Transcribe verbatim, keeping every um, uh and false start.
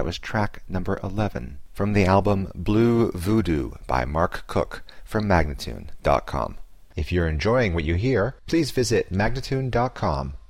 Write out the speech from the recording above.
was track number eleven from the album Blue Voodoo by Mark Cook from Magnatune dot com. If you're enjoying what you hear, please visit Magnatune dot com